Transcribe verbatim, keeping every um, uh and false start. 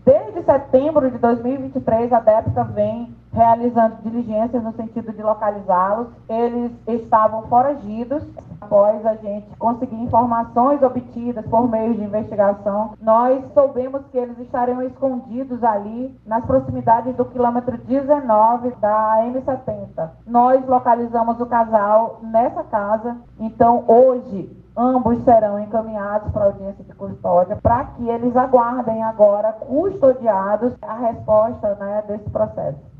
Desde setembro de dois mil e vinte e três, a DEPCA vem realizando diligências no sentido de localizá-los. Eles estavam foragidos. Após a gente conseguir informações obtidas por meio de investigação, nós soubemos que eles estariam escondidos ali nas proximidades do quilômetro dezenove da M setenta. Nós localizamos o casal nessa casa, então hoje ambos serão encaminhados para a audiência de custódia para que eles aguardem agora, custodiados, a resposta, né, desse processo.